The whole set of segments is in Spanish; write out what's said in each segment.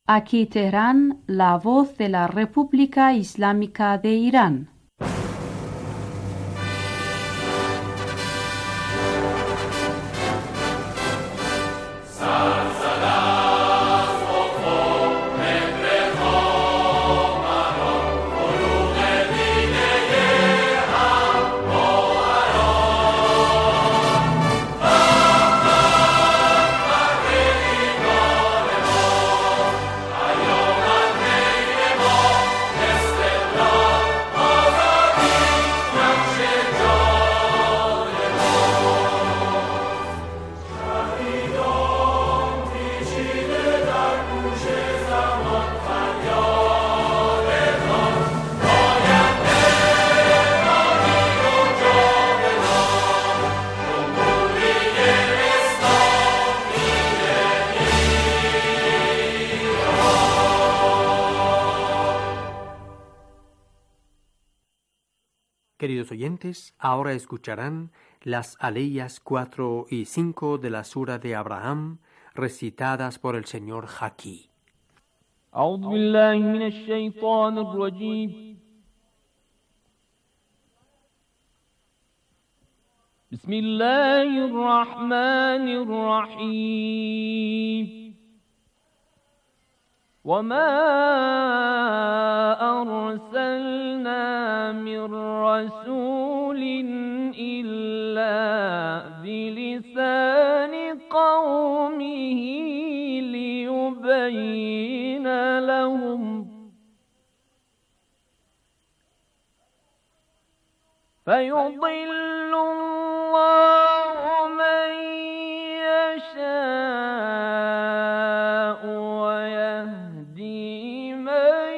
Aquí Teherán, la voz de la República Islámica de Irán. Queridos oyentes, ahora escucharán las aleyas 4 y 5 de la Sura de Abraham, recitadas por el señor Haki. أعوذ بالله من الشيطان الرجيم. بسم الله الرحمن الرحيم. وما أرسلنا من رسول إلا بلسان قومه ليبين لهم فيضل الله من يشاء ويهدي من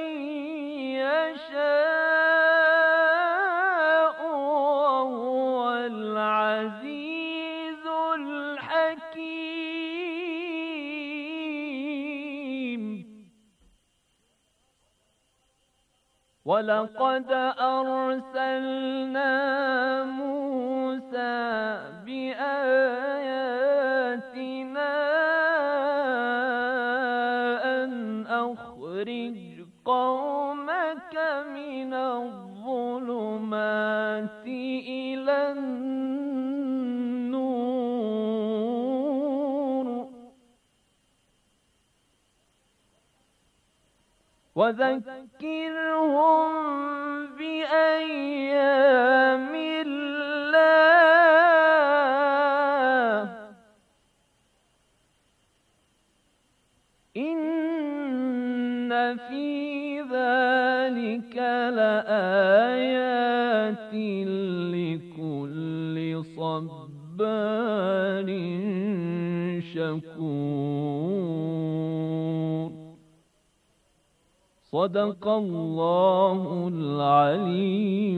يشاء وهو العزيز الحكيم. ولقد أرسلنا موسى بآياتنا أن أخرج قومك من الظلمات إلى النور وذكرهم بأيام الله إن في ذلك لآيات لكل صبار شكور. صدق الله العلي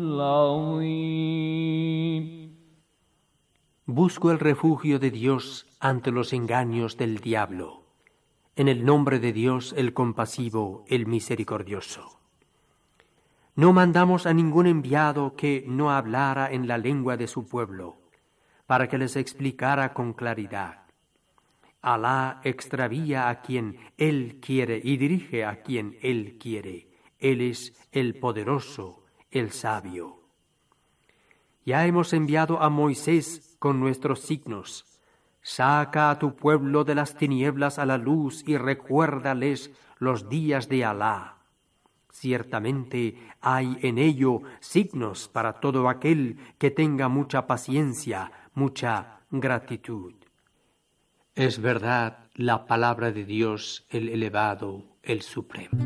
العظيم. Busco el refugio de Dios ante los engaños del diablo. En el nombre de Dios, el compasivo, el misericordioso. No mandamos a ningún enviado que no hablara en la lengua de su pueblo, para que les explicara con claridad. Alá extravía a quien Él quiere y dirige a quien Él quiere. Él es el poderoso, el sabio. Ya hemos enviado a Moisés con nuestros signos. Saca a tu pueblo de las tinieblas a la luz y recuérdales los días de Alá. Ciertamente hay en ello signos para todo aquel que tenga mucha paciencia, mucha gratitud. Es verdad la palabra de Dios, el elevado, el supremo.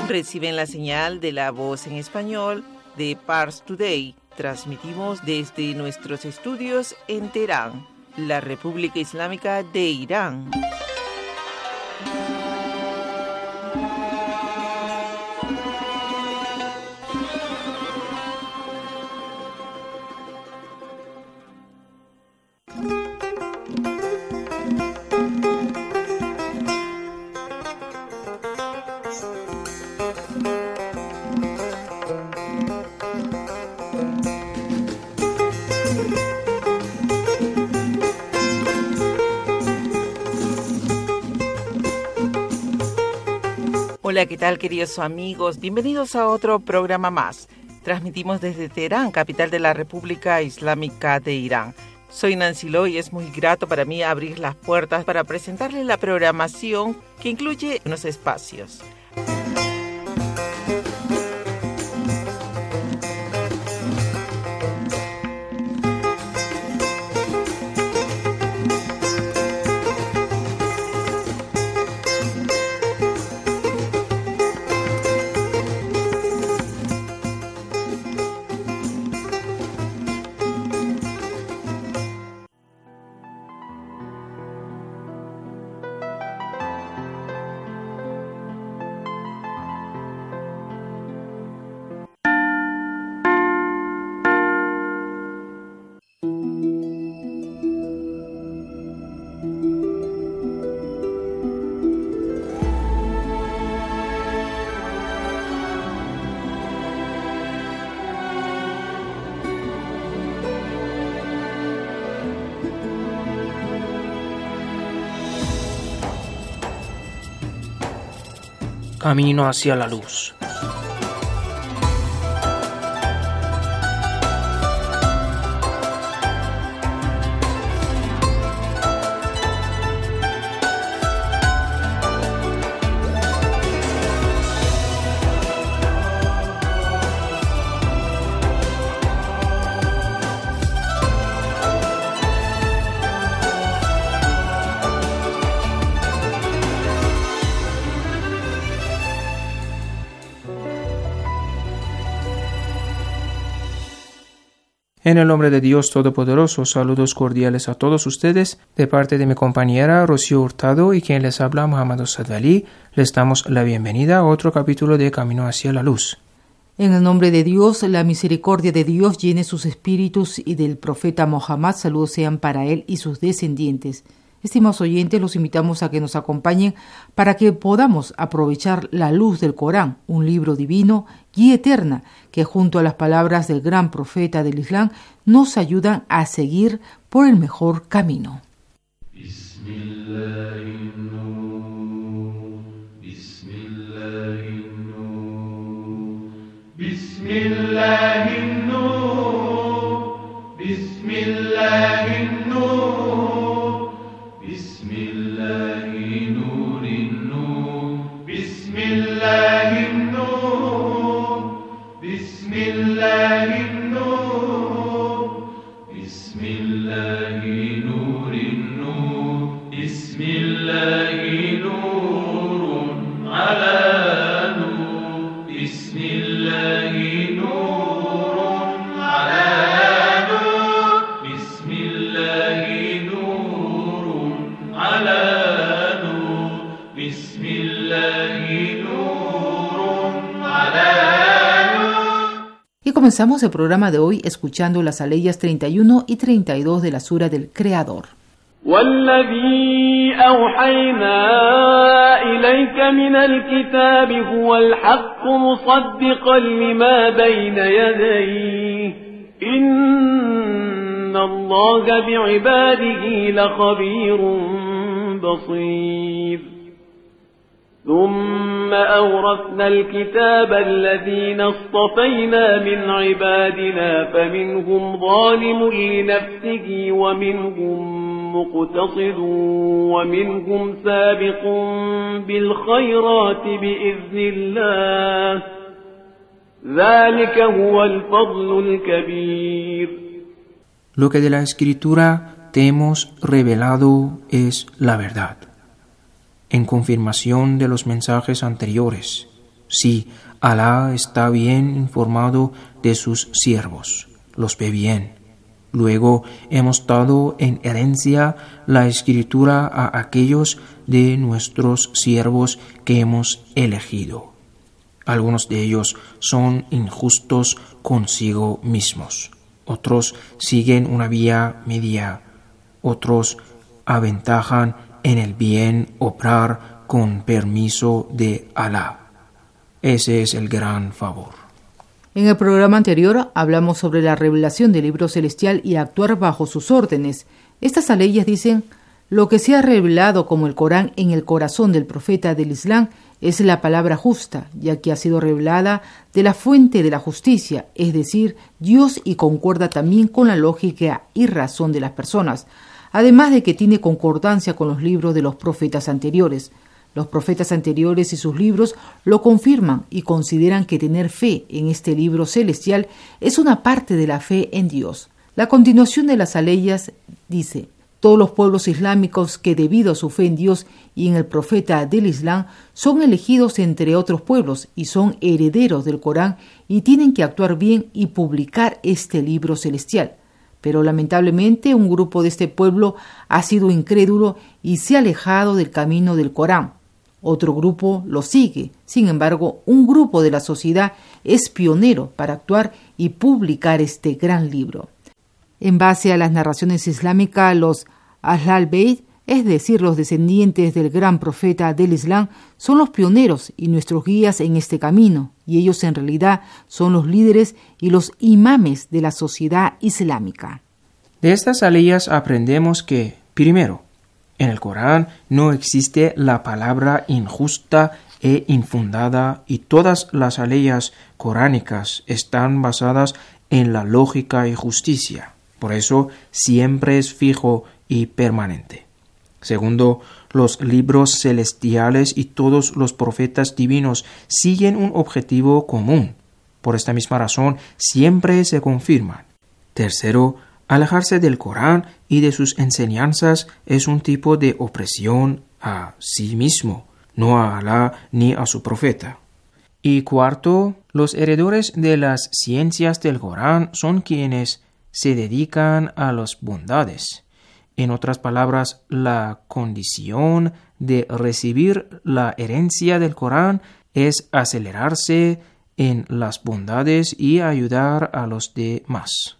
Reciben la señal de La Voz en Español de Pars Today. Transmitimos desde nuestros estudios en Teherán, la República Islámica de Irán. Hola, ¿qué tal, queridos amigos? Bienvenidos a otro programa más. Transmitimos desde Teherán, capital de la República Islámica de Irán. Soy Nancy Lo y es muy grato para mí abrir las puertas para presentarles la programación que incluye unos espacios. Camino hacia la luz. En el nombre de Dios Todopoderoso, saludos cordiales a todos ustedes, de parte de mi compañera Rocío Hurtado y quien les habla, Muhammad Sadali. Les damos la bienvenida a otro capítulo de Camino hacia la Luz. En el nombre de Dios, la misericordia de Dios llene sus espíritus y del profeta Mohammed, saludos sean para él y sus descendientes. Estimados oyentes, los invitamos a que nos acompañen para que podamos aprovechar la luz del Corán, un libro divino, guía eterna, que junto a las palabras del gran profeta del Islam nos ayudan a seguir por el mejor camino. Comenzamos el programa de hoy escuchando las aleyas 31 y 32 de la Sura del Creador. والذي أوحينا إليك من الكتاب هو الحق مصدقا لما بين يديه إن الله بعباده لخبير بصير ثم أورثنا الكتاب الذين اصطفينا من عبادنا فمنهم ظالم لنفسه ومنهم مقتصد ومنهم سابق بالخيرات بإذن الله ذلك هو الفضل الكبير. Lo que de la Escritura te hemos revelado es la verdad, en confirmación de los mensajes anteriores, Sí, Alá está bien informado de sus siervos, los ve bien. Luego hemos dado en herencia la escritura a aquellos de nuestros siervos que hemos elegido. Algunos de ellos son injustos consigo mismos, otros siguen una vía media, otros aventajan en el bien obrar con permiso de Alá. Ese es el gran favor. En el programa anterior hablamos sobre la revelación del libro celestial y actuar bajo sus órdenes. Estas aleyas dicen: lo que se ha revelado como el Corán en el corazón del profeta del Islam es la palabra justa, ya que ha sido revelada de la fuente de la justicia, es decir, Dios, y concuerda también con la lógica y razón de las personas, además de que tiene concordancia con los libros de los profetas anteriores. Los profetas anteriores y sus libros lo confirman y consideran que tener fe en este libro celestial es una parte de la fe en Dios. La continuación de las aleyas dice: todos los pueblos islámicos que, debido a su fe en Dios y en el profeta del Islam, son elegidos entre otros pueblos y son herederos del Corán y tienen que actuar bien y publicar este libro celestial. Pero lamentablemente un grupo de este pueblo ha sido incrédulo y se ha alejado del camino del Corán. Otro grupo lo sigue. Sin embargo, un grupo de la sociedad es pionero para actuar y publicar este gran libro. En base a las narraciones islámicas, los Ahl Bayt, es decir, los descendientes del gran profeta del Islam, son los pioneros y nuestros guías en este camino, y ellos en realidad son los líderes y los imames de la sociedad islámica. De estas aleyas aprendemos que, primero, en el Corán no existe la palabra injusta e infundada, y todas las aleyas coránicas están basadas en la lógica y justicia. Por eso siempre es fijo y permanente. Segundo, los libros celestiales y todos los profetas divinos siguen un objetivo común. Por esta misma razón siempre se confirman. Tercero, alejarse del Corán y de sus enseñanzas es un tipo de opresión a sí mismo, no a Alá ni a su profeta. Y cuarto, los heredores de las ciencias del Corán son quienes se dedican a las bondades. En otras palabras, la condición de recibir la herencia del Corán es acelerarse en las bondades y ayudar a los demás.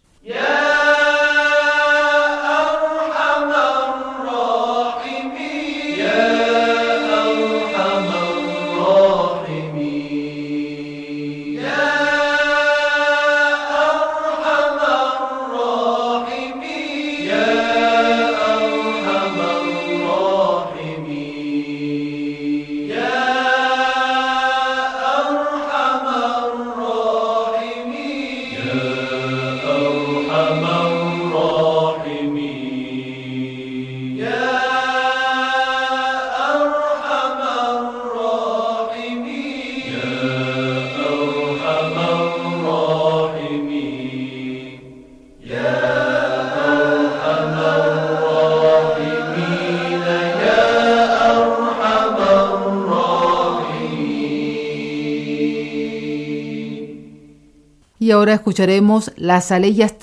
Y ahora escucharemos las aleyas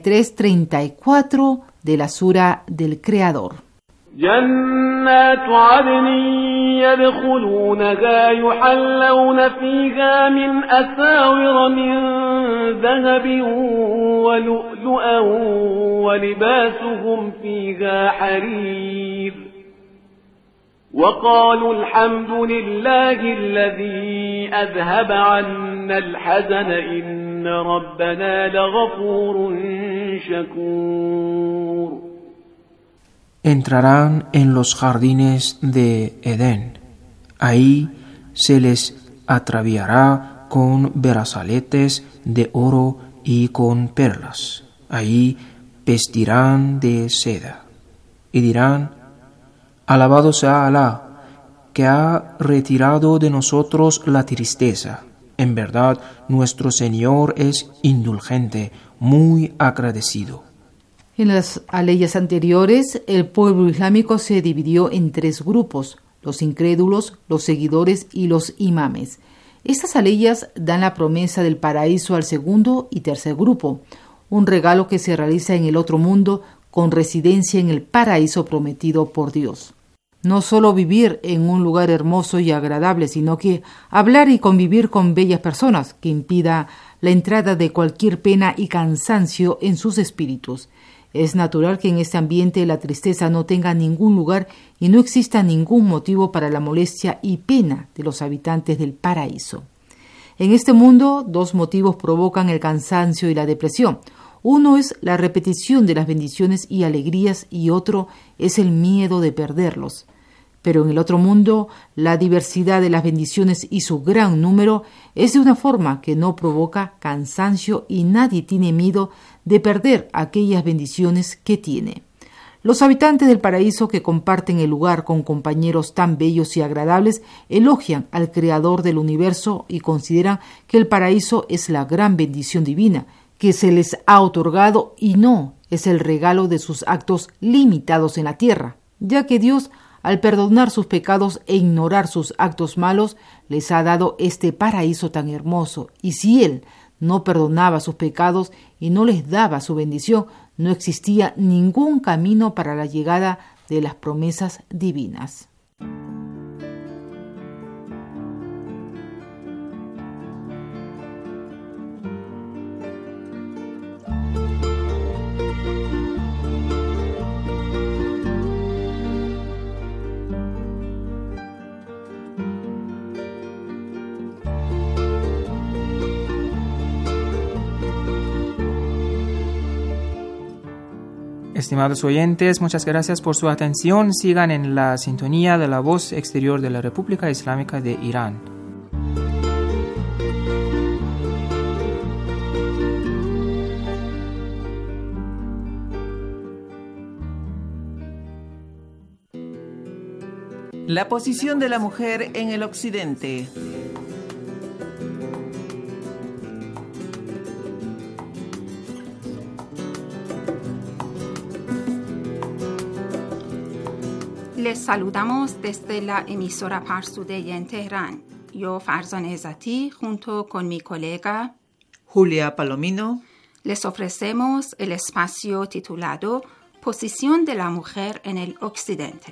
33-34 de la Sura del Creador. جنات عدن يدخلونها يحلون فيها من أساور من ذهب ولؤلؤا ولباسهم فيها حرير وقالوا الحمد لله الذي أذهب عنا الحزن إن ربنا لغفور شكور. Entrarán en los jardines de Edén. Ahí se les ataviará con brazaletes de oro y con perlas. Ahí vestirán de seda. Y dirán: alabado sea Alá, que ha retirado de nosotros la tristeza. En verdad, nuestro Señor es indulgente, muy agradecido. En las aleyas anteriores, el pueblo islámico se dividió en tres grupos: los incrédulos, los seguidores y los imames. Estas aleyas dan la promesa del paraíso al segundo y tercer grupo, un regalo que se realiza en el otro mundo con residencia en el paraíso prometido por Dios. No solo vivir en un lugar hermoso y agradable, sino que hablar y convivir con bellas personas, que impida la entrada de cualquier pena y cansancio en sus espíritus. Es natural que en este ambiente la tristeza no tenga ningún lugar y no exista ningún motivo para la molestia y pena de los habitantes del paraíso. En este mundo, dos motivos provocan el cansancio y la depresión. Uno es la repetición de las bendiciones y alegrías y otro es el miedo de perderlos. Pero en el otro mundo, la diversidad de las bendiciones y su gran número es de una forma que no provoca cansancio y nadie tiene miedo de perder aquellas bendiciones que tiene. Los habitantes del paraíso que comparten el lugar con compañeros tan bellos y agradables elogian al Creador del universo y consideran que el paraíso es la gran bendición divina que se les ha otorgado y no es el regalo de sus actos limitados en la tierra, ya que Dios, al perdonar sus pecados e ignorar sus actos malos, les ha dado este paraíso tan hermoso, y si Él no perdonaba sus pecados y no les daba su bendición, no existía ningún camino para la llegada de las promesas divinas. Estimados oyentes, muchas gracias por su atención. Sigan en la sintonía de la voz exterior de la República Islámica de Irán. La posición de la mujer en el Occidente. Les saludamos desde la emisora Parsude en Teherán. Yo, Farzan Ezati, junto con mi colega Julia Palomino, les ofrecemos el espacio titulado Posición de la mujer en el Occidente.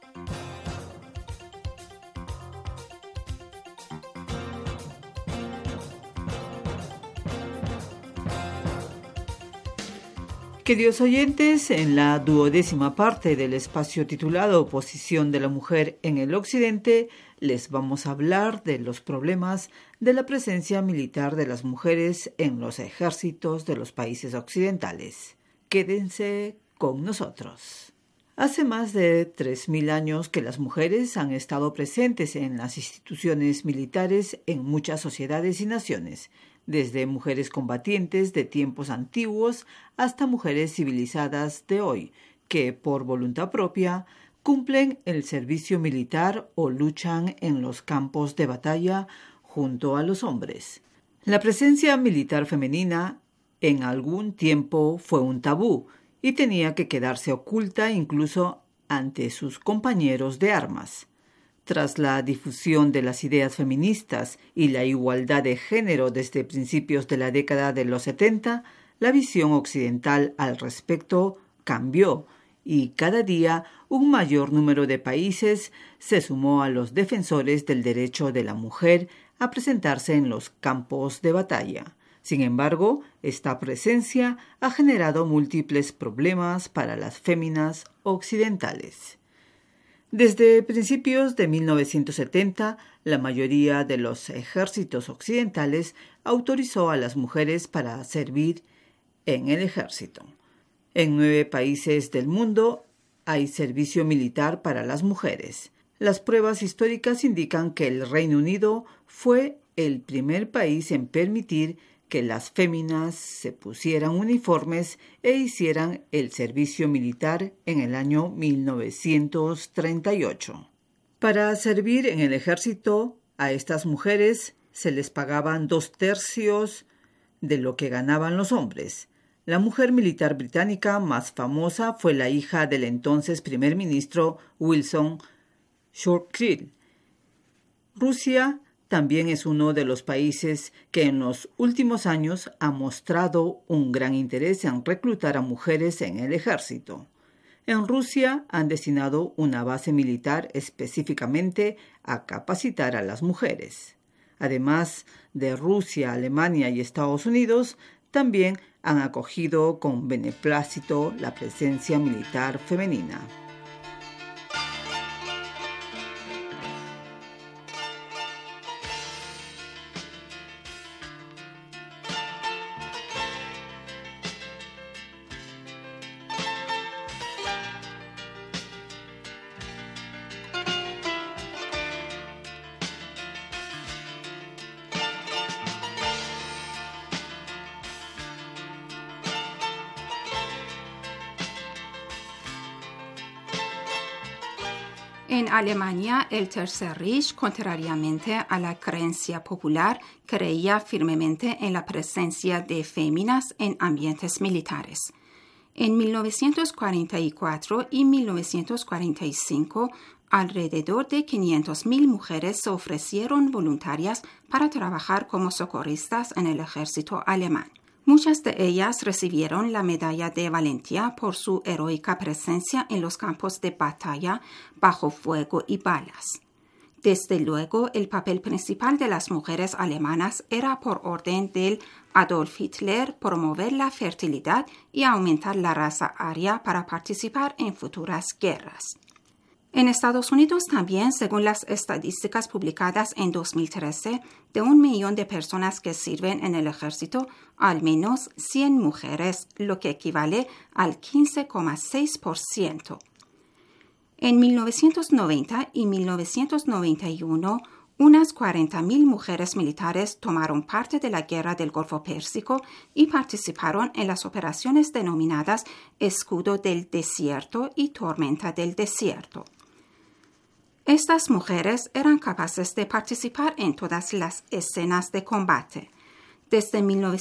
Queridos oyentes, en la 12ª parte del espacio titulado Posición de la mujer en el Occidente, les vamos a hablar de los problemas de la presencia militar de las mujeres en los ejércitos de los países occidentales. Quédense con nosotros. Hace más de 3.000 años que las mujeres han estado presentes en las instituciones militares en muchas sociedades y naciones, desde mujeres combatientes de tiempos antiguos hasta mujeres civilizadas de hoy, que por voluntad propia cumplen el servicio militar o luchan en los campos de batalla junto a los hombres. La presencia militar femenina en algún tiempo fue un tabú y tenía que quedarse oculta incluso ante sus compañeros de armas. Tras la difusión de las ideas feministas y la igualdad de género desde principios de la década de los 70, la visión occidental al respecto cambió y cada día un mayor número de países se sumó a los defensores del derecho de la mujer a presentarse en los campos de batalla. Sin embargo, esta presencia ha generado múltiples problemas para las féminas occidentales. Desde principios de 1970, la mayoría de los ejércitos occidentales autorizó a las mujeres para servir en el ejército. En 9 países del mundo hay servicio militar para las mujeres. Las pruebas históricas indican que el Reino Unido fue el primer país en permitir que las féminas se pusieran uniformes e hicieran el servicio militar en el año 1938. Para servir en el ejército, a estas mujeres se les pagaban 2/3 de lo que ganaban los hombres. La mujer militar británica más famosa fue la hija del entonces primer ministro Wilson Churchill. Rusia también es uno de los países que en los últimos años ha mostrado un gran interés en reclutar a mujeres en el ejército. En Rusia han destinado una base militar específicamente a capacitar a las mujeres. Además de Rusia, Alemania y Estados Unidos, también han acogido con beneplácito la presencia militar femenina. En Alemania, el Tercer Reich, contrariamente a la creencia popular, creía firmemente en la presencia de féminas en ambientes militares. En 1944 y 1945, alrededor de 500.000 mujeres se ofrecieron voluntarias para trabajar como socorristas en el ejército alemán. Muchas de ellas recibieron la medalla de valentía por su heroica presencia en los campos de batalla bajo fuego y balas. Desde luego, el papel principal de las mujeres alemanas era, por orden del Adolf Hitler, promover la fertilidad y aumentar la raza aria para participar en futuras guerras. En Estados Unidos también, según las estadísticas publicadas en 2013, de 1 millón de personas que sirven en el ejército, al menos 100 mujeres, lo que equivale al 15,6%. En 1990 y 1991, unas 40.000 mujeres militares tomaron parte de la Guerra del Golfo Pérsico y participaron en las operaciones denominadas Escudo del Desierto y Tormenta del Desierto. Estas mujeres eran capaces de participar en todas las escenas de combate. Desde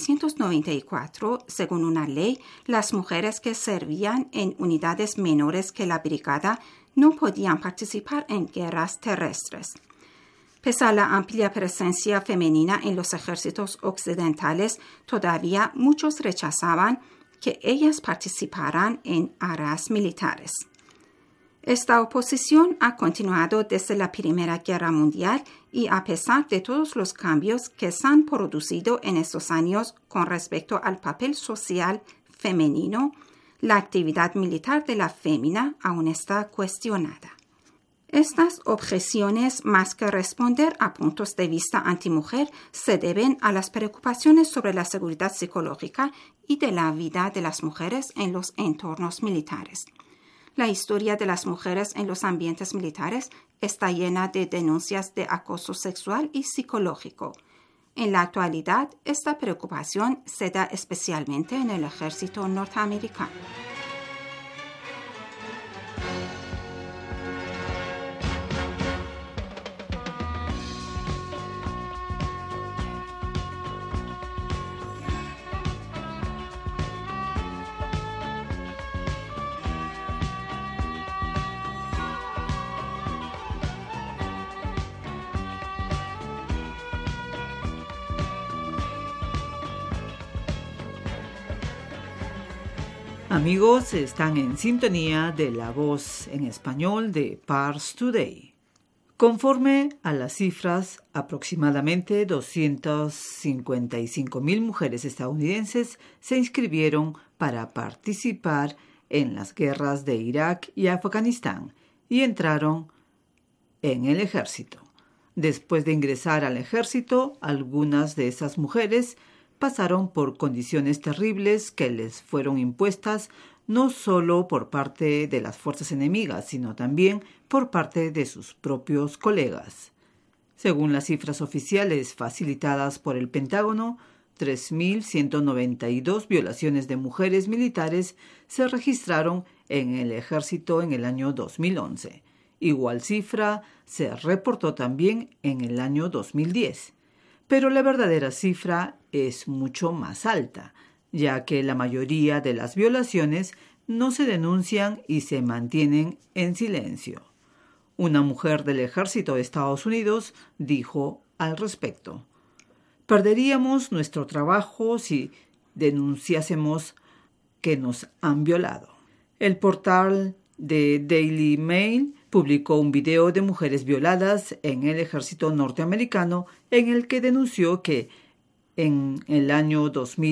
1994, según una ley, las mujeres que servían en unidades menores que la brigada no podían participar en guerras terrestres. Pese a la amplia presencia femenina en los ejércitos occidentales, todavía muchos rechazaban que ellas participaran en áreas militares. Esta oposición ha continuado desde la Primera Guerra Mundial y a pesar de todos los cambios que se han producido en estos años con respecto al papel social femenino, la actividad militar de la fémina aún está cuestionada. Estas objeciones, más que responder a puntos de vista antimujer, se deben a las preocupaciones sobre la seguridad psicológica y de la vida de las mujeres en los entornos militares. La historia de las mujeres en los ambientes militares está llena de denuncias de acoso sexual y psicológico. En la actualidad, esta preocupación se da especialmente en el ejército norteamericano. Amigos, están en sintonía de La Voz en Español de Pars Today. Conforme a las cifras, aproximadamente 255.000 mujeres estadounidenses se inscribieron para participar en las guerras de Irak y Afganistán y entraron en el ejército. Después de ingresar al ejército, algunas de esas mujeres pasaron por condiciones terribles que les fueron impuestas no solo por parte de las fuerzas enemigas, sino también por parte de sus propios colegas. Según las cifras oficiales facilitadas por el Pentágono, 3.192 violaciones de mujeres militares se registraron en el ejército en el año 2011. Igual cifra se reportó también en el año 2010. Pero la verdadera cifra es mucho más alta, ya que la mayoría de las violaciones no se denuncian y se mantienen en silencio. Una mujer del ejército de Estados Unidos dijo al respecto. Perderíamos nuestro trabajo si denunciásemos que nos han violado. El portal de Daily Mail publicó un video de mujeres violadas en el ejército norteamericano en el que denunció que en el año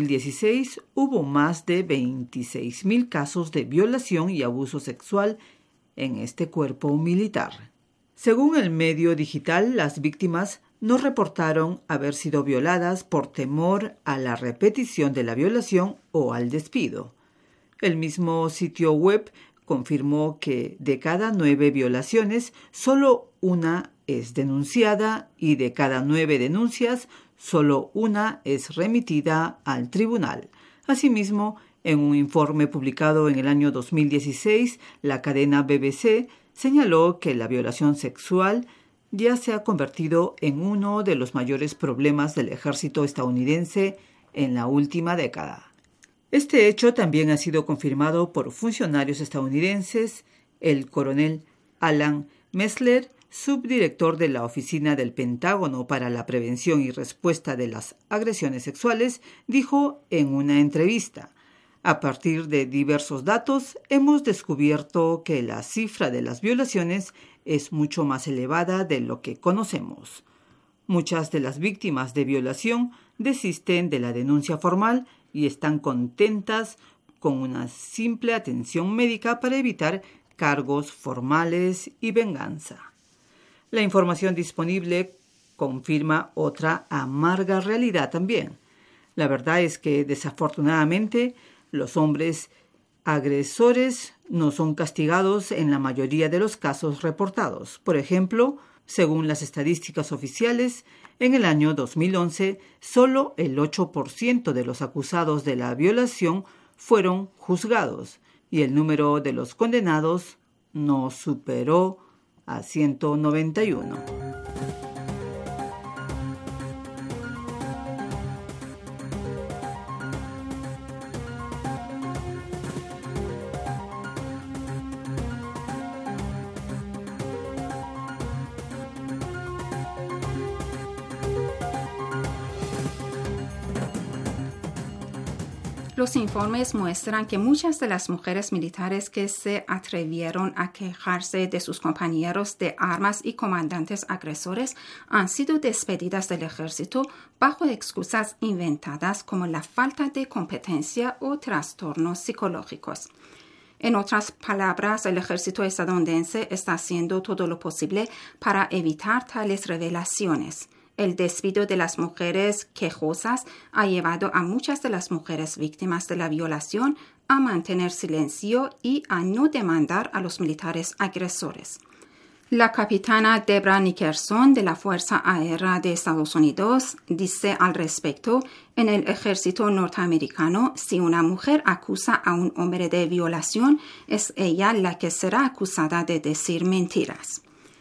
2016 hubo más de 26,000 casos de violación y abuso sexual en este cuerpo militar. Según el medio digital, las víctimas no reportaron haber sido violadas por temor a la repetición de la violación o al despido. El mismo sitio web confirmó que de cada 9 violaciones, solo una es denunciada y de cada 9 denuncias, solo una es remitida al tribunal. Asimismo, en un informe publicado en el año 2016, la cadena BBC señaló que la violación sexual ya se ha convertido en uno de los mayores problemas del ejército estadounidense en la última década. Este hecho también ha sido confirmado por funcionarios estadounidenses. El coronel Alan Messler, subdirector de la Oficina del Pentágono para la Prevención y Respuesta de las Agresiones Sexuales, dijo en una entrevista: a partir de diversos datos, hemos descubierto que la cifra de las violaciones es mucho más elevada de lo que conocemos. Muchas de las víctimas de violación desisten de la denuncia formal y están contentas con una simple atención médica para evitar cargos formales y venganza. La información disponible confirma otra amarga realidad también. La verdad es que, desafortunadamente, los hombres agresores no son castigados en la mayoría de los casos reportados. Por ejemplo, según las estadísticas oficiales, en el año 2011, solo el 8% de los acusados de la violación fueron juzgados y el número de los condenados no superó a 191. Los informes muestran que muchas de las mujeres militares que se atrevieron a quejarse de sus compañeros de armas y comandantes agresores han sido despedidas del ejército bajo excusas inventadas como la falta de competencia o trastornos psicológicos. En otras palabras, el ejército estadounidense está haciendo todo lo posible para evitar tales revelaciones. El despido de las mujeres quejosas ha llevado a muchas de las mujeres víctimas de la violación a mantener silencio y a no demandar a los militares agresores. La capitana Deborah Nickerson de la Fuerza Aérea de Estados Unidos dice al respecto: en el ejército norteamericano, si una mujer acusa a un hombre de violación, es ella la que será acusada de decir mentiras.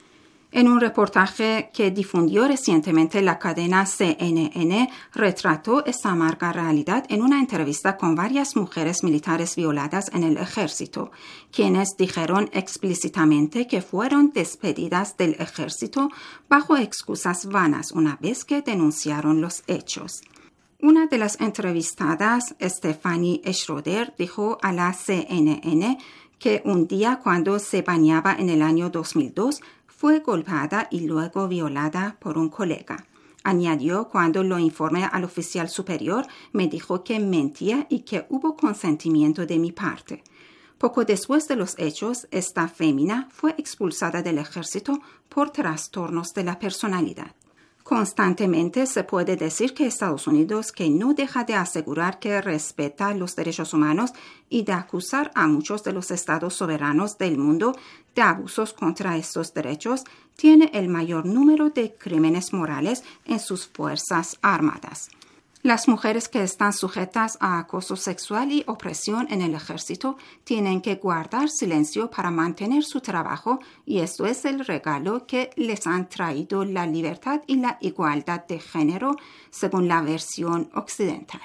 En un reportaje que difundió recientemente la cadena CNN, retrató esta amarga realidad en una entrevista con varias mujeres militares violadas en el ejército, quienes dijeron explícitamente que fueron despedidas del ejército bajo excusas vanas una vez que denunciaron los hechos. Una de las entrevistadas, Stephanie Schroeder, dijo a la CNN que un día cuando se bañaba en el año 2002, fue golpeada y luego violada por un colega. Añadió: cuando lo informé al oficial superior, me dijo que mentía y que hubo consentimiento de mi parte. Poco después de los hechos, esta fémina fue expulsada del ejército por trastornos de la personalidad. Constantemente se puede decir que Estados Unidos, que no deja de asegurar que respeta los derechos humanos y de acusar a muchos de los estados soberanos del mundo de abusos contra estos derechos, tiene el mayor número de crímenes morales en sus fuerzas armadas. Las mujeres que están sujetas a acoso sexual y opresión en el ejército tienen que guardar silencio para mantener su trabajo, y esto es el regalo que les han traído la libertad y la igualdad de género, según la versión occidental.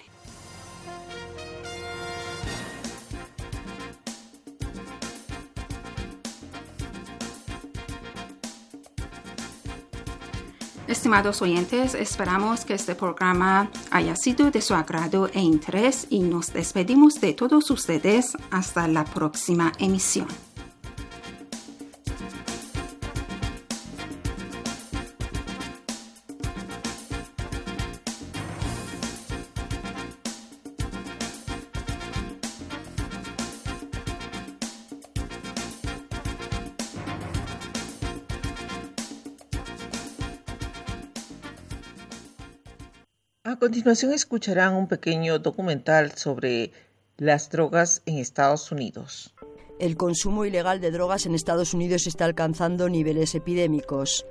Estimados oyentes, esperamos que este programa haya sido de su agrado e interés y nos despedimos de todos ustedes hasta la próxima emisión. A continuación escucharán un pequeño documental sobre las drogas en Estados Unidos. El consumo ilegal de drogas en Estados Unidos está alcanzando niveles epidémicos.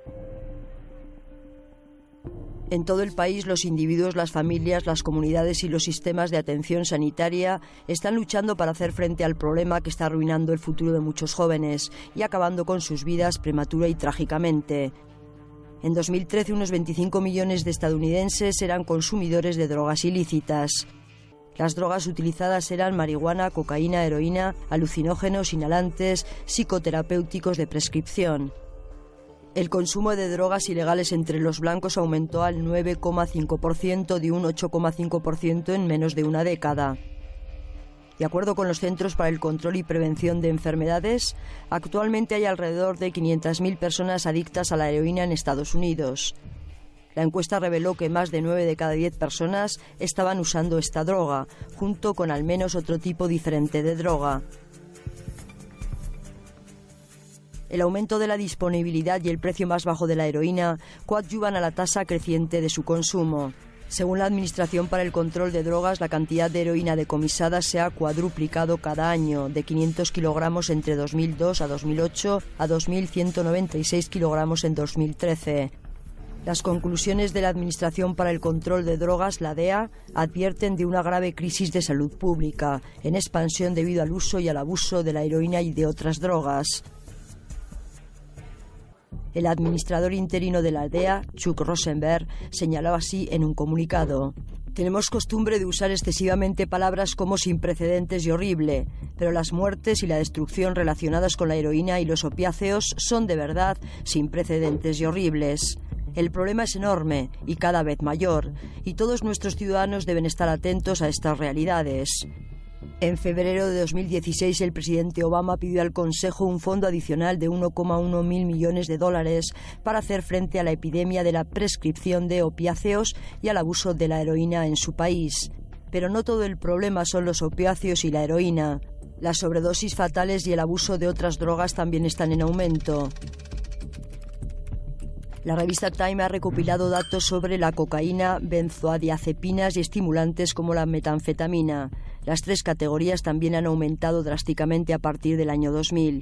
En todo el país, los individuos, las familias, las comunidades y los sistemas de atención sanitaria están luchando para hacer frente al problema que está arruinando el futuro de muchos jóvenes y acabando con sus vidas prematura y trágicamente. En 2013, unos 25 millones de estadounidenses eran consumidores de drogas ilícitas. Las drogas utilizadas eran marihuana, cocaína, heroína, alucinógenos, inhalantes, psicoterapéuticos de prescripción. El consumo de drogas ilegales entre los blancos aumentó al 9,5% de un 8,5% en menos de una década. De acuerdo con los Centros para el Control y Prevención de Enfermedades, actualmente hay alrededor de 500.000 personas adictas a la heroína en Estados Unidos. La encuesta reveló que más de 9 de cada 10 personas estaban usando esta droga, junto con al menos otro tipo diferente de droga. El aumento de la disponibilidad y el precio más bajo de la heroína coadyuvan a la tasa creciente de su consumo. Según la Administración para el Control de Drogas, la cantidad de heroína decomisada se ha cuadruplicado cada año, de 500 kilogramos entre 2002 a 2008 a 2.196 kilogramos en 2013. Las conclusiones de la Administración para el Control de Drogas, la DEA, advierten de una grave crisis de salud pública, en expansión debido al uso y al abuso de la heroína y de otras drogas. El administrador interino de la DEA, Chuck Rosenberg, señaló así en un comunicado: tenemos costumbre de usar excesivamente palabras como sin precedentes y horrible, pero las muertes y la destrucción relacionadas con la heroína y los opiáceos son de verdad sin precedentes y horribles. El problema es enorme y cada vez mayor, y todos nuestros ciudadanos deben estar atentos a estas realidades. En febrero de 2016, el presidente Obama pidió al Consejo un fondo adicional de 1,1 mil millones de dólares para hacer frente a la epidemia de la prescripción de opiáceos y al abuso de la heroína en su país. Pero no todo el problema son los opiáceos y la heroína. Las sobredosis fatales y el abuso de otras drogas también están en aumento. La revista Time ha recopilado datos sobre la cocaína, benzodiazepinas y estimulantes como la metanfetamina. Las tres categorías también han aumentado drásticamente a partir del año 2000.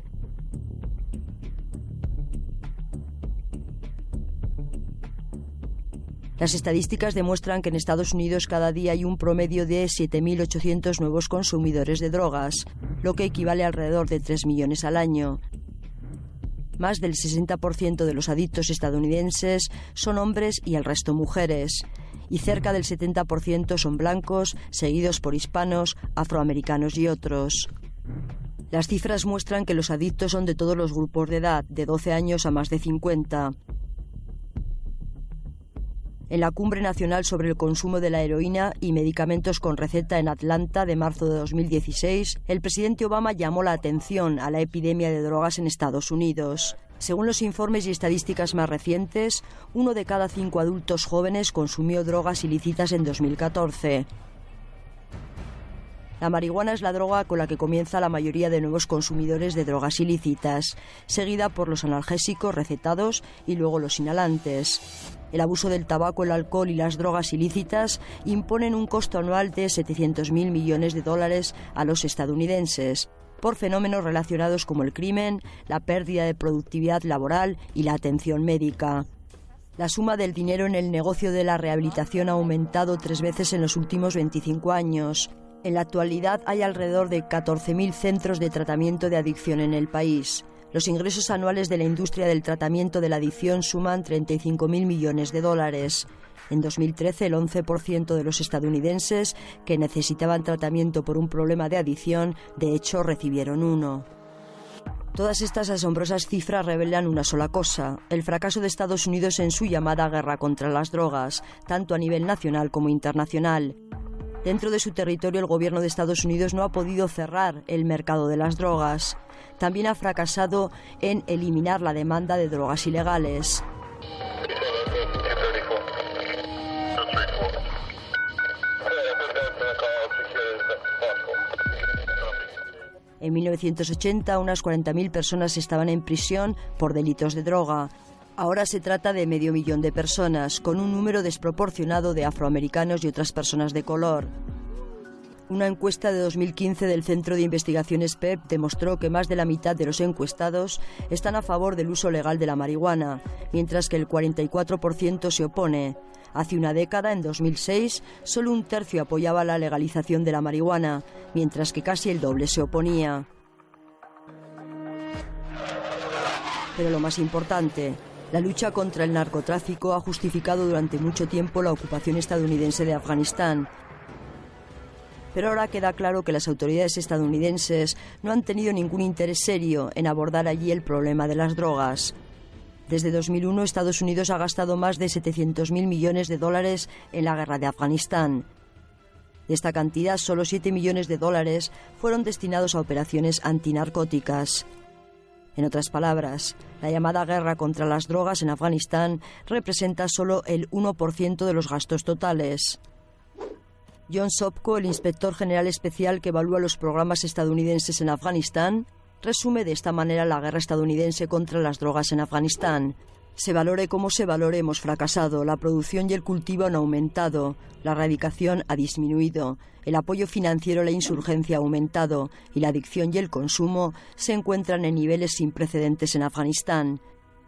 Las estadísticas demuestran que en Estados Unidos cada día hay un promedio de 7.800 nuevos consumidores de drogas, lo que equivale a alrededor de 3 millones al año. Más del 60% de los adictos estadounidenses son hombres y el resto mujeres, y cerca del 70% son blancos, seguidos por hispanos, afroamericanos y otros. Las cifras muestran que los adictos son de todos los grupos de edad, de 12 años a más de 50. En la Cumbre Nacional sobre el Consumo de la Heroína y Medicamentos con Receta en Atlanta de marzo de 2016, el presidente Obama llamó la atención a la epidemia de drogas en Estados Unidos. Según los informes y estadísticas más recientes, 1 de cada 5 adultos jóvenes consumió drogas ilícitas en 2014. La marihuana es la droga con la que comienza la mayoría de nuevos consumidores de drogas ilícitas, seguida por los analgésicos recetados y luego los inhalantes. El abuso del tabaco, el alcohol y las drogas ilícitas imponen un costo anual de 700.000 millones de dólares a los estadounidenses, por fenómenos relacionados como el crimen, la pérdida de productividad laboral y la atención médica. La suma del dinero en el negocio de la rehabilitación ha aumentado 3 veces en los últimos 25 años. En la actualidad hay alrededor de 14.000 centros de tratamiento de adicción en el país. Los ingresos anuales de la industria del tratamiento de la adicción suman 35.000 millones de dólares. En 2013, el 11% de los estadounidenses que necesitaban tratamiento por un problema de adicción, de hecho, recibieron uno. Todas estas asombrosas cifras revelan una sola cosa: el fracaso de Estados Unidos en su llamada guerra contra las drogas, tanto a nivel nacional como internacional. Dentro de su territorio, el gobierno de Estados Unidos no ha podido cerrar el mercado de las drogas. También ha fracasado en eliminar la demanda de drogas ilegales. En 1980, unas 40.000 personas estaban en prisión por delitos de droga. Ahora se trata de 500.000 de personas, con un número desproporcionado de afroamericanos y otras personas de color. Una encuesta de 2015 del Centro de Investigaciones PEP demostró que más de la mitad de los encuestados están a favor del uso legal de la marihuana, mientras que el 44% se opone. Hace una década, en 2006, solo un tercio apoyaba la legalización de la marihuana, mientras que casi el doble se oponía. Pero lo más importante, la lucha contra el narcotráfico ha justificado durante mucho tiempo la ocupación estadounidense de Afganistán. Pero ahora queda claro que las autoridades estadounidenses no han tenido ningún interés serio en abordar allí el problema de las drogas. Desde 2001, Estados Unidos ha gastado más de 700.000 millones de dólares en la guerra de Afganistán. De esta cantidad, solo 7 millones de dólares fueron destinados a operaciones antinarcóticas. En otras palabras, la llamada guerra contra las drogas en Afganistán representa solo el 1% de los gastos totales. John Sopko, el inspector general especial que evalúa los programas estadounidenses en Afganistán, resume de esta manera la guerra estadounidense contra las drogas en Afganistán. Se valore como se valore, hemos fracasado. La producción y el cultivo han aumentado, la erradicación ha disminuido, el apoyo financiero a la insurgencia ha aumentado y la adicción y el consumo se encuentran en niveles sin precedentes en Afganistán.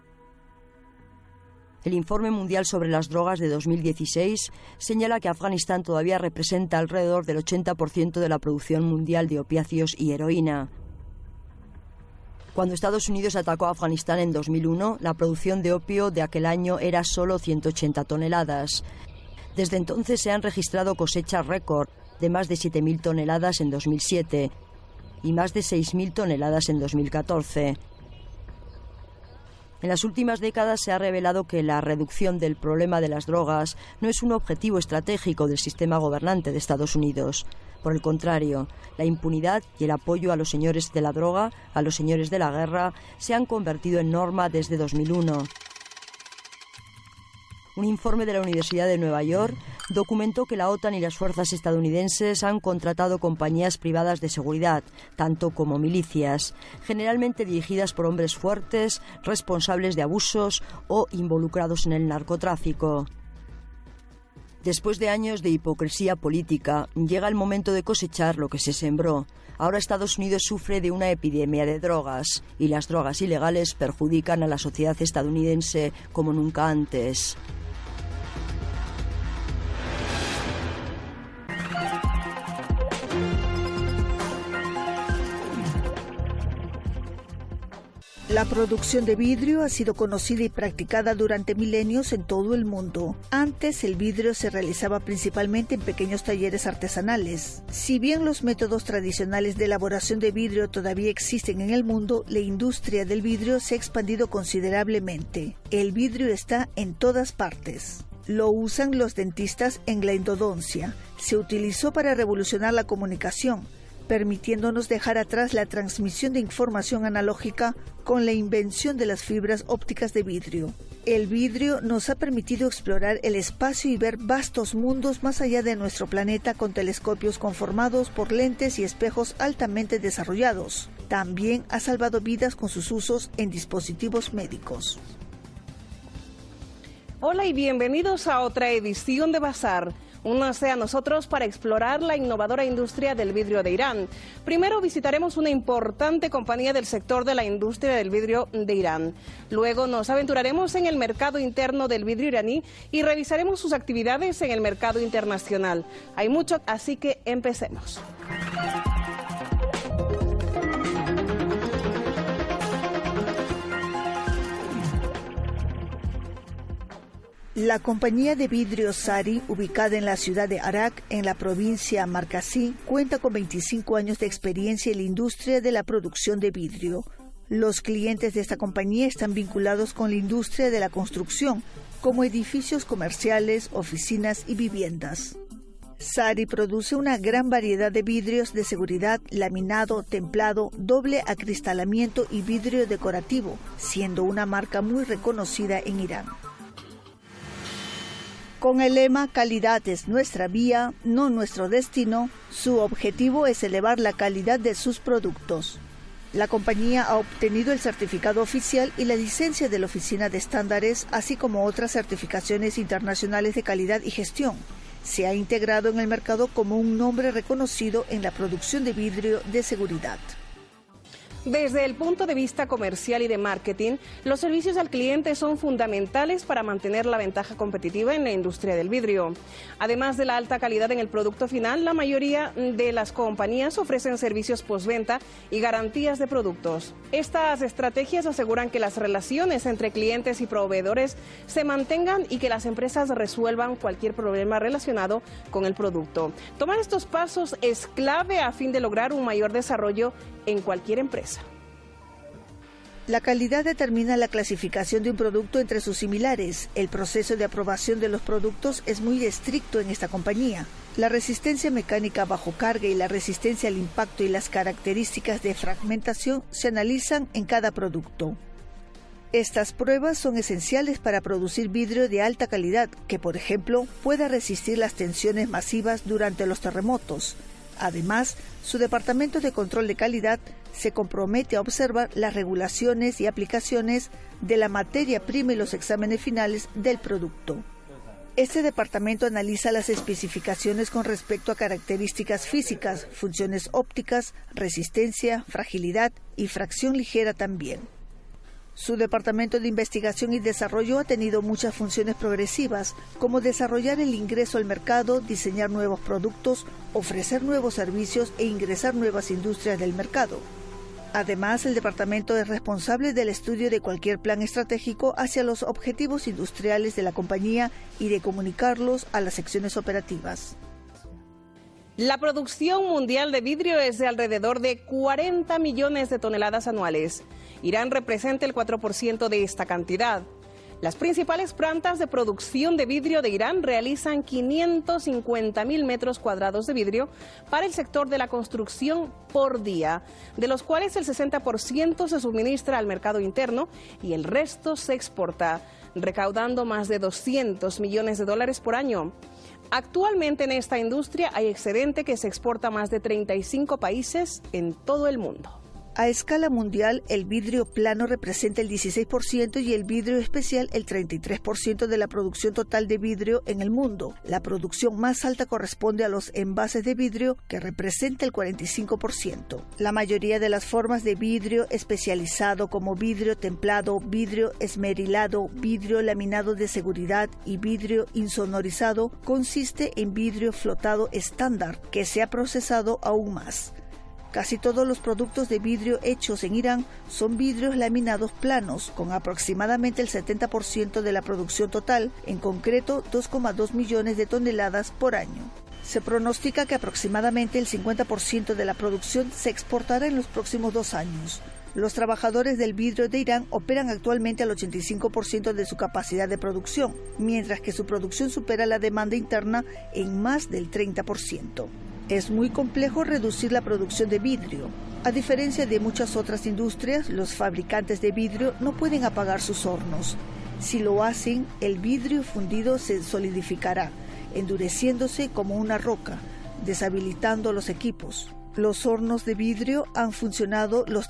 El Informe Mundial sobre las Drogas de 2016 señala que Afganistán todavía representa alrededor del 80% de la producción mundial de opiáceos y heroína. Cuando Estados Unidos atacó a Afganistán en 2001, la producción de opio de aquel año era solo 180 toneladas. Desde entonces se han registrado cosechas récord de más de 7.000 toneladas en 2007 y más de 6.000 toneladas en 2014. En las últimas décadas se ha revelado que la reducción del problema de las drogas no es un objetivo estratégico del sistema gobernante de Estados Unidos. Por el contrario, la impunidad y el apoyo a los señores de la droga, a los señores de la guerra, se han convertido en norma desde 2001. Un informe de la Universidad de Nueva York documentó que la OTAN y las fuerzas estadounidenses han contratado compañías privadas de seguridad, tanto como milicias, generalmente dirigidas por hombres fuertes, responsables de abusos o involucrados en el narcotráfico. Después de años de hipocresía política, llega el momento de cosechar lo que se sembró. Ahora Estados Unidos sufre de una epidemia de drogas, y las drogas ilegales perjudican a la sociedad estadounidense como nunca antes. La producción de vidrio ha sido conocida y practicada durante milenios en todo el mundo. Antes, el vidrio se realizaba principalmente en pequeños talleres artesanales. Si bien los métodos tradicionales de elaboración de vidrio todavía existen en el mundo, la industria del vidrio se ha expandido considerablemente. El vidrio está en todas partes. Lo usan los dentistas en la endodoncia. Se utilizó para revolucionar la comunicación, permitiéndonos dejar atrás la transmisión de información analógica con la invención de las fibras ópticas de vidrio. El vidrio nos ha permitido explorar el espacio y ver vastos mundos más allá de nuestro planeta con telescopios conformados por lentes y espejos altamente desarrollados. También ha salvado vidas con sus usos en dispositivos médicos. Hola y bienvenidos a otra edición de Bazar. Únanse a nosotros para explorar la innovadora industria del vidrio de Irán. Primero visitaremos una importante compañía del sector de la industria del vidrio de Irán. Luego nos aventuraremos en el mercado interno del vidrio iraní y revisaremos sus actividades en el mercado internacional. Hay mucho, así que empecemos. La compañía de vidrio Sari, ubicada en la ciudad de Arak, en la provincia Markazi, cuenta con 25 años de experiencia en la industria de la producción de vidrio. Los clientes de esta compañía están vinculados con la industria de la construcción, como edificios comerciales, oficinas y viviendas. Sari produce una gran variedad de vidrios de seguridad, laminado, templado, doble acristalamiento y vidrio decorativo, siendo una marca muy reconocida en Irán. Con el lema "Calidad es nuestra vía, no nuestro destino", su objetivo es elevar la calidad de sus productos. La compañía ha obtenido el certificado oficial y la licencia de la Oficina de Estándares, así como otras certificaciones internacionales de calidad y gestión. Se ha integrado en el mercado como un nombre reconocido en la producción de vidrio de seguridad. Desde el punto de vista comercial y de marketing, los servicios al cliente son fundamentales para mantener la ventaja competitiva en la industria del vidrio. Además de la alta calidad en el producto final, la mayoría de las compañías ofrecen servicios postventa y garantías de productos. Estas estrategias aseguran que las relaciones entre clientes y proveedores se mantengan y que las empresas resuelvan cualquier problema relacionado con el producto. Tomar estos pasos es clave a fin de lograr un mayor desarrollo en cualquier empresa. La calidad determina la clasificación de un producto entre sus similares. El proceso de aprobación de los productos es muy estricto en esta compañía. La resistencia mecánica bajo carga y la resistencia al impacto y las características de fragmentación se analizan en cada producto. Estas pruebas son esenciales para producir vidrio de alta calidad, que por ejemplo pueda resistir las tensiones masivas durante los terremotos. Además, su departamento de control de calidad se compromete a observar las regulaciones y aplicaciones de la materia prima y los exámenes finales del producto. Este departamento analiza las especificaciones con respecto a características físicas, funciones ópticas, resistencia, fragilidad y fracción ligera también. Su departamento de investigación y desarrollo ha tenido muchas funciones progresivas, como desarrollar el ingreso al mercado, diseñar nuevos productos, ofrecer nuevos servicios e ingresar nuevas industrias del mercado. Además, el departamento es responsable del estudio de cualquier plan estratégico hacia los objetivos industriales de la compañía y de comunicarlos a las secciones operativas. La producción mundial de vidrio es de alrededor de 40 millones de toneladas anuales. Irán representa el 4% de esta cantidad. Las principales plantas de producción de vidrio de Irán realizan 550.000 metros cuadrados de vidrio para el sector de la construcción por día, de los cuales el 60% se suministra al mercado interno y el resto se exporta, recaudando más de $200 millones por año. Actualmente en esta industria hay excedente que se exporta a más de 35 países en todo el mundo. A escala mundial, el vidrio plano representa el 16% y el vidrio especial el 33% de la producción total de vidrio en el mundo. La producción más alta corresponde a los envases de vidrio, que representa el 45%. La mayoría de las formas de vidrio especializado, como vidrio templado, vidrio esmerilado, vidrio laminado de seguridad y vidrio insonorizado, consiste en vidrio flotado estándar, que se ha procesado aún más. Casi todos los productos de vidrio hechos en Irán son vidrios laminados planos, con aproximadamente el 70% de la producción total, en concreto 2,2 millones de toneladas por año. Se pronostica que aproximadamente el 50% de la producción se exportará en los próximos 2 años. Los trabajadores del vidrio de Irán operan actualmente al 85% de su capacidad de producción, mientras que su producción supera la demanda interna en más del 30%. Es muy complejo reducir la producción de vidrio. A diferencia de muchas otras industrias, los fabricantes de vidrio no pueden apagar sus hornos. Si lo hacen, el vidrio fundido se solidificará, endureciéndose como una roca, deshabilitando los equipos. Los hornos de vidrio han funcionado los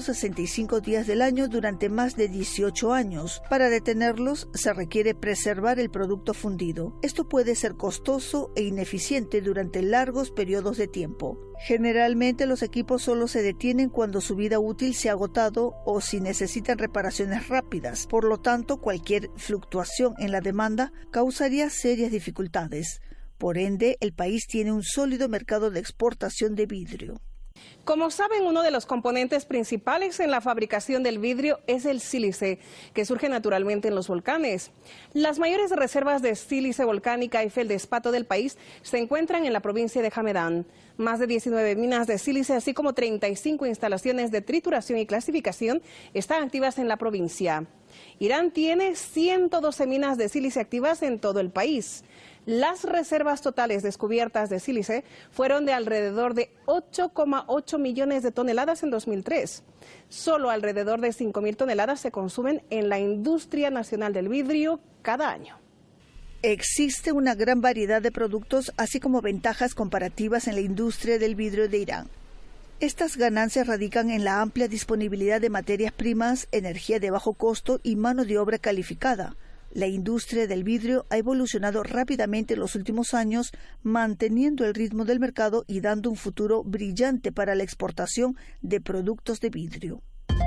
365 días del año durante más de 18 años. Para detenerlos, se requiere preservar el producto fundido. Esto puede ser costoso e ineficiente durante largos periodos de tiempo. Generalmente los equipos solo se detienen cuando su vida útil se ha agotado o si necesitan reparaciones rápidas. Por lo tanto, cualquier fluctuación en la demanda causaría serias dificultades. Por ende, el país tiene un sólido mercado de exportación de vidrio. Como saben, uno de los componentes principales en la fabricación del vidrio es el sílice, que surge naturalmente en los volcanes. Las mayores reservas de sílice volcánica y feldespato del país se encuentran en la provincia de Hamedán. Más de 19 minas de sílice, así como 35 instalaciones de trituración y clasificación, están activas en la provincia. Irán tiene 112 minas de sílice activas en todo el país. Las reservas totales descubiertas de sílice fueron de alrededor de 8,8 millones de toneladas en 2003. Solo alrededor de 5.000 toneladas se consumen en la industria nacional del vidrio cada año. Existe una gran variedad de productos, así como ventajas comparativas en la industria del vidrio de Irán. Estas ganancias radican en la amplia disponibilidad de materias primas, energía de bajo costo y mano de obra calificada. La industria del vidrio ha evolucionado rápidamente en los últimos años, manteniendo el ritmo del mercado y dando un futuro brillante para la exportación de productos de vidrio.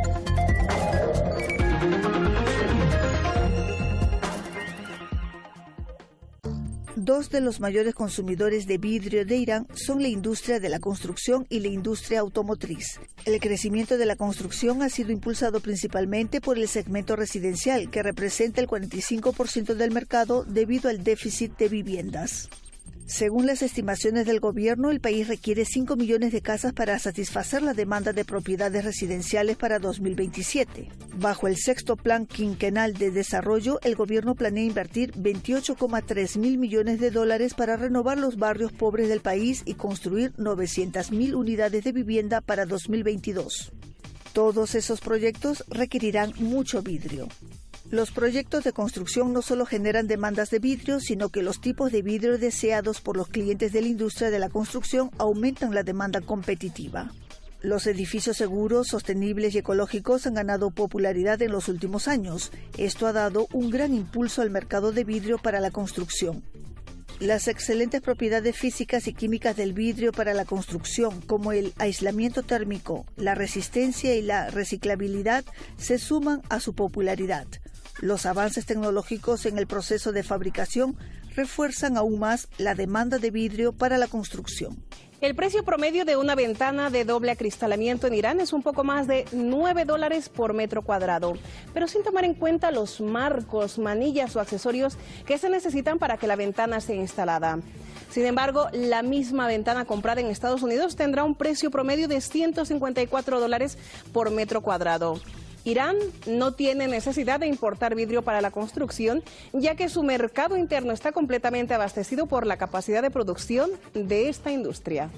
Dos de los mayores consumidores de vidrio de Irán son la industria de la construcción y la industria automotriz. El crecimiento de la construcción ha sido impulsado principalmente por el segmento residencial, que representa el 45% del mercado debido al déficit de viviendas. Según las estimaciones del gobierno, el país requiere 5 millones de casas para satisfacer la demanda de propiedades residenciales para 2027. Bajo el sexto plan quinquenal de desarrollo, el gobierno planea invertir 28,3 mil millones de dólares para renovar los barrios pobres del país y construir 900.000 unidades de vivienda para 2022. Todos esos proyectos requerirán mucho vidrio. Los proyectos de construcción no solo generan demandas de vidrio, sino que los tipos de vidrio deseados por los clientes de la industria de la construcción aumentan la demanda competitiva. Los edificios seguros, sostenibles y ecológicos han ganado popularidad en los últimos años. Esto ha dado un gran impulso al mercado de vidrio para la construcción. Las excelentes propiedades físicas y químicas del vidrio para la construcción, como el aislamiento térmico, la resistencia y la reciclabilidad, se suman a su popularidad. Los avances tecnológicos en el proceso de fabricación refuerzan aún más la demanda de vidrio para la construcción. El precio promedio de una ventana de doble acristalamiento en Irán es un poco más de $9 por metro cuadrado, pero sin tomar en cuenta los marcos, manillas o accesorios que se necesitan para que la ventana sea instalada. Sin embargo, la misma ventana comprada en Estados Unidos tendrá un precio promedio de $154 por metro cuadrado. Irán no tiene necesidad de importar vidrio para la construcción, ya que su mercado interno está completamente abastecido por la capacidad de producción de esta industria.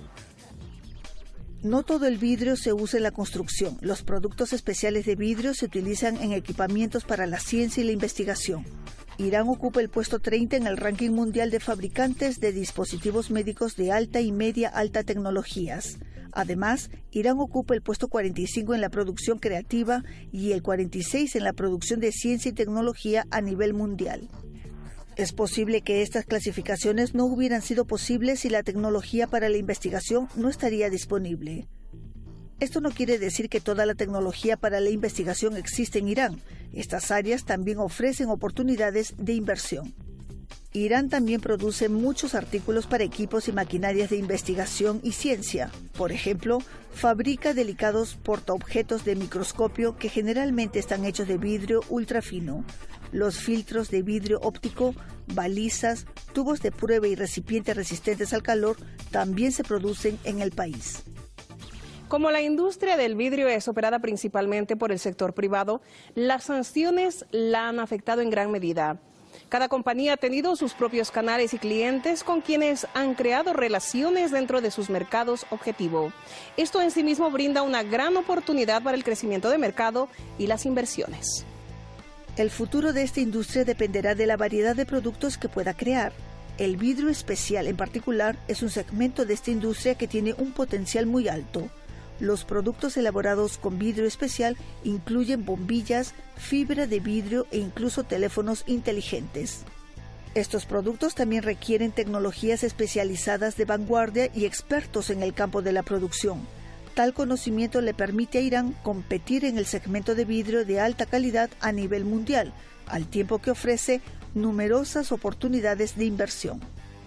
No todo el vidrio se usa en la construcción. Los productos especiales de vidrio se utilizan en equipamientos para la ciencia y la investigación. Irán ocupa el puesto 30 en el ranking mundial de fabricantes de dispositivos médicos de alta y media alta tecnologías. Además, Irán ocupa el puesto 45 en la producción creativa y el 46 en la producción de ciencia y tecnología a nivel mundial. Es posible que estas clasificaciones no hubieran sido posibles si la tecnología para la investigación no estaría disponible. Esto no quiere decir que toda la tecnología para la investigación existe en Irán. Estas áreas también ofrecen oportunidades de inversión. Irán también produce muchos artículos para equipos y maquinarias de investigación y ciencia. Por ejemplo, fabrica delicados portaobjetos de microscopio que generalmente están hechos de vidrio ultrafino. Los filtros de vidrio óptico, balizas, tubos de prueba y recipientes resistentes al calor también se producen en el país. Como la industria del vidrio es operada principalmente por el sector privado, las sanciones la han afectado en gran medida. Cada compañía ha tenido sus propios canales y clientes con quienes han creado relaciones dentro de sus mercados objetivo. Esto en sí mismo brinda una gran oportunidad para el crecimiento de mercado y las inversiones. El futuro de esta industria dependerá de la variedad de productos que pueda crear. El vidrio especial en particular es un segmento de esta industria que tiene un potencial muy alto. Los productos elaborados con vidrio especial incluyen bombillas, fibra de vidrio e incluso teléfonos inteligentes. Estos productos también requieren tecnologías especializadas de vanguardia y expertos en el campo de la producción. Tal conocimiento le permite a Irán competir en el segmento de vidrio de alta calidad a nivel mundial, al tiempo que ofrece numerosas oportunidades de inversión.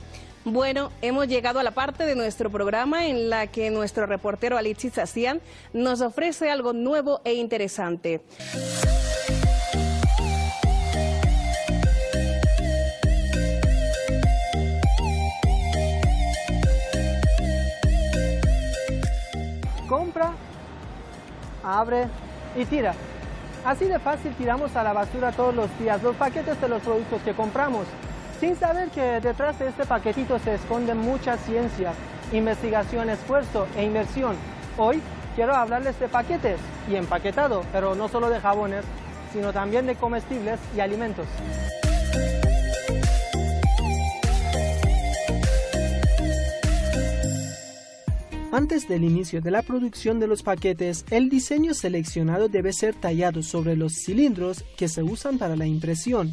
Bueno, hemos llegado a la parte de nuestro programa en la que nuestro reportero Alexis Sacián nos ofrece algo nuevo e interesante. Compra, abre y tira. Así de fácil tiramos a la basura todos los días los paquetes de los productos que compramos, sin saber que detrás de este paquetito se esconde mucha ciencia, investigación, esfuerzo e inversión. Hoy quiero hablarles de paquetes y empaquetado, pero no solo de jabones, sino también de comestibles y alimentos. Antes del inicio de la producción de los paquetes, el diseño seleccionado debe ser tallado sobre los cilindros que se usan para la impresión.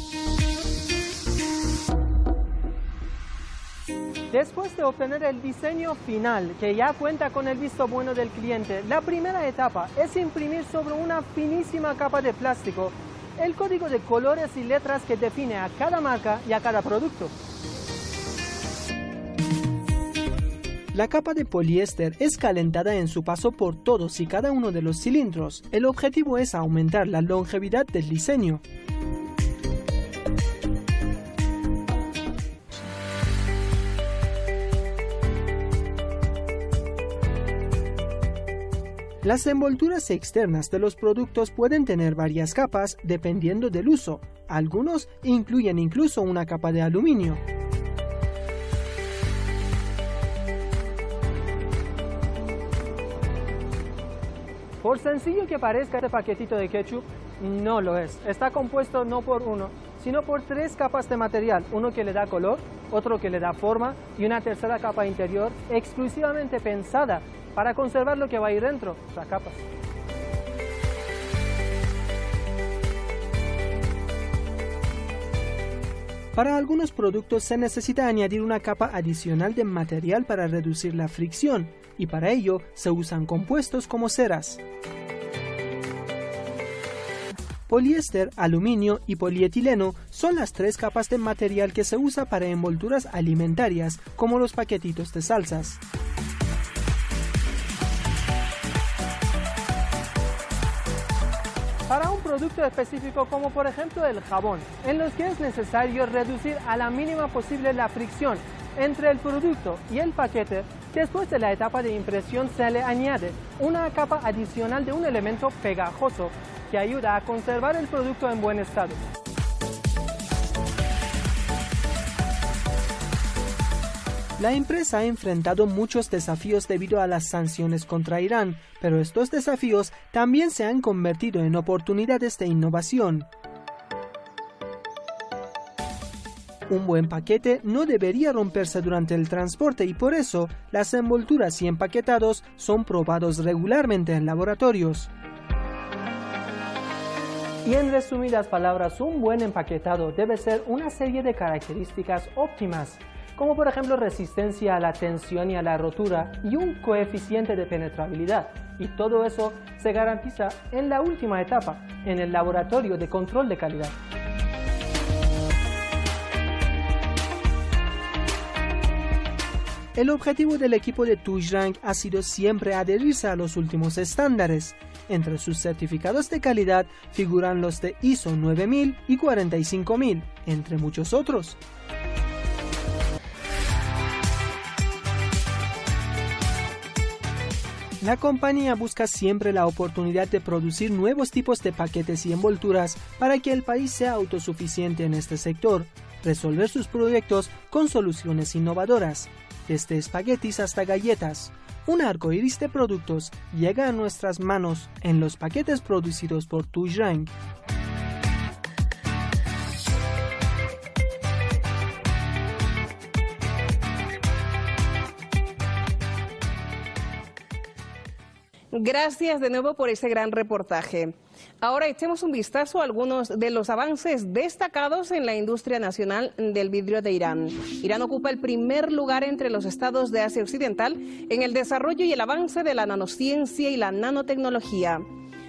Después de obtener el diseño final, que ya cuenta con el visto bueno del cliente, la primera etapa es imprimir sobre una finísima capa de plástico el código de colores y letras que define a cada marca y a cada producto. La capa de poliéster es calentada en su paso por todos y cada uno de los cilindros. El objetivo es aumentar la longevidad del diseño. Las envolturas externas de los productos pueden tener varias capas dependiendo del uso. Algunos incluyen incluso una capa de aluminio. Por sencillo que parezca este paquetito de ketchup, no lo es. Está compuesto no por uno, sino por 3 capas de material. Uno que le da color, otro que le da forma y una tercera capa interior exclusivamente pensada para conservar lo que va a ir dentro, las capas. Para algunos productos se necesita añadir una capa adicional de material para reducir la fricción, y para ello se usan compuestos como ceras. Poliéster, aluminio y polietileno son las 3 capas de material que se usa para envolturas alimentarias, como los paquetitos de salsas. Para un producto específico como por ejemplo el jabón, en los que es necesario reducir a la mínima posible la fricción entre el producto y el paquete, después de la etapa de impresión se le añade una capa adicional de un elemento pegajoso que ayuda a conservar el producto en buen estado. La empresa ha enfrentado muchos desafíos debido a las sanciones contra Irán, pero estos desafíos también se han convertido en oportunidades de innovación. Un buen paquete no debería romperse durante el transporte y por eso las envolturas y empaquetados son probados regularmente en laboratorios. Y en resumidas palabras, un buen empaquetado debe ser una serie de características óptimas, como por ejemplo resistencia a la tensión y a la rotura y un coeficiente de penetrabilidad. Y todo eso se garantiza en la última etapa, en el laboratorio de control de calidad. El objetivo del equipo de TouchRank ha sido siempre adherirse a los últimos estándares. Entre sus certificados de calidad figuran los de ISO 9000 y 45000, entre muchos otros. La compañía busca siempre la oportunidad de producir nuevos tipos de paquetes y envolturas para que el país sea autosuficiente en este sector, resolver sus proyectos con soluciones innovadoras, desde espaguetis hasta galletas. Un arco iris de productos llega a nuestras manos en los paquetes producidos por TouchRank. Gracias de nuevo por ese gran reportaje. Ahora echemos un vistazo a algunos de los avances destacados en la industria nacional del vidrio de Irán. Irán ocupa el primer lugar entre los estados de Asia Occidental en el desarrollo y el avance de la nanociencia y la nanotecnología.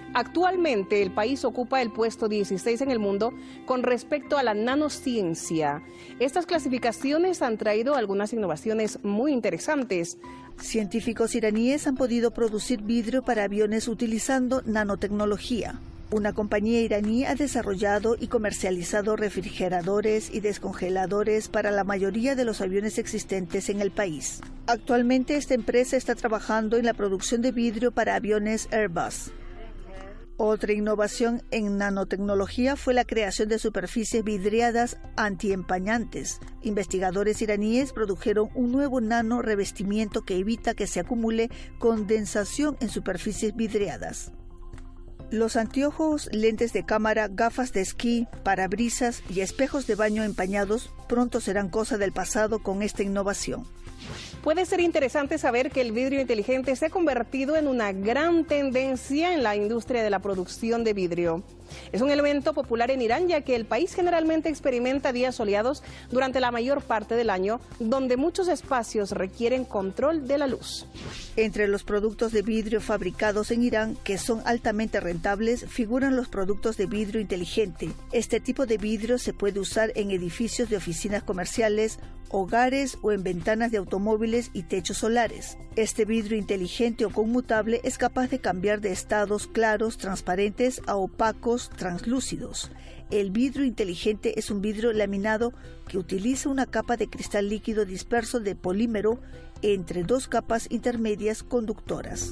Actualmente el país ocupa el puesto 16 en el mundo con respecto a la nanociencia. Estas clasificaciones han traído algunas innovaciones muy interesantes. Científicos iraníes han podido producir vidrio para aviones utilizando nanotecnología. Una compañía iraní ha desarrollado y comercializado refrigeradores y descongeladores para la mayoría de los aviones existentes en el país. Actualmente esta empresa está trabajando en la producción de vidrio para aviones Airbus. Otra innovación en nanotecnología fue la creación de superficies vidriadas antiempañantes. Investigadores iraníes produjeron un nuevo nano revestimiento que evita que se acumule condensación en superficies vidriadas. Los anteojos, lentes de cámara, gafas de esquí, parabrisas y espejos de baño empañados pronto serán cosa del pasado con esta innovación. Puede ser interesante saber que el vidrio inteligente se ha convertido en una gran tendencia en la industria de la producción de vidrio. Es un elemento popular en Irán, ya que el país generalmente experimenta días soleados durante la mayor parte del año, donde muchos espacios requieren control de la luz. Entre los productos de vidrio fabricados en Irán, que son altamente rentables, figuran los productos de vidrio inteligente. Este tipo de vidrio se puede usar en edificios de oficinas comerciales, hogares o en ventanas de automóviles y techos solares. Este vidrio inteligente o conmutable es capaz de cambiar de estados claros, transparentes a opacos, translúcidos. El vidrio inteligente es un vidrio laminado que utiliza una capa de cristal líquido disperso de polímero entre dos capas intermedias conductoras.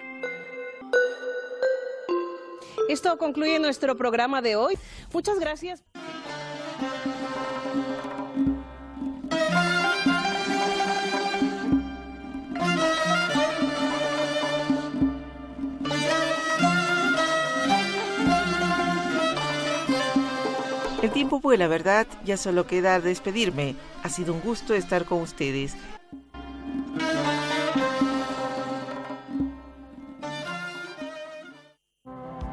Esto concluye nuestro programa de hoy. Muchas gracias. El tiempo vuela, ¿verdad? Ya solo queda despedirme. Ha sido un gusto estar con ustedes.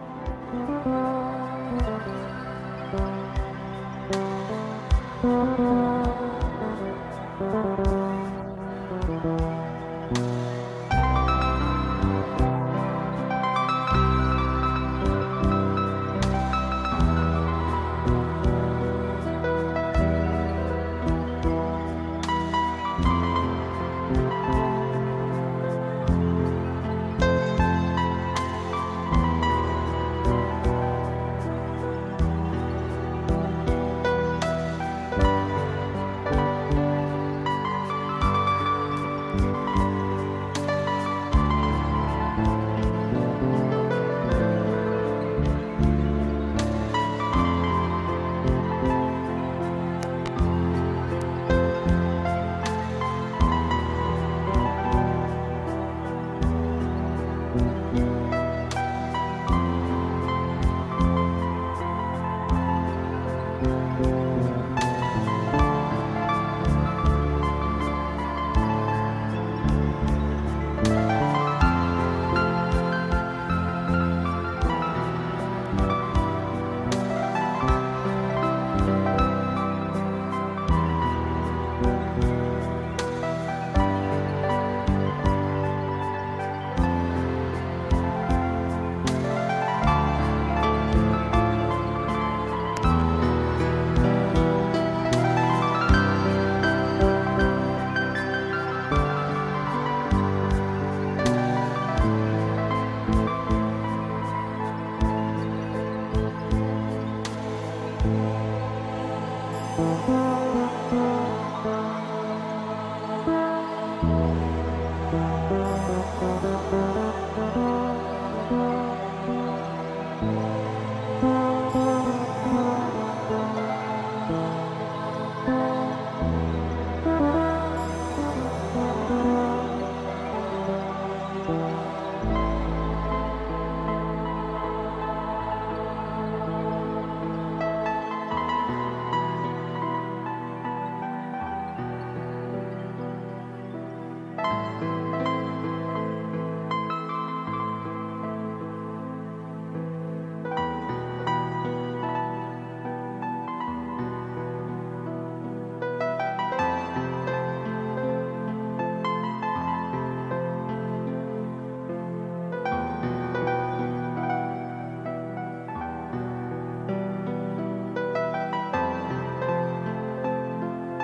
Thank you.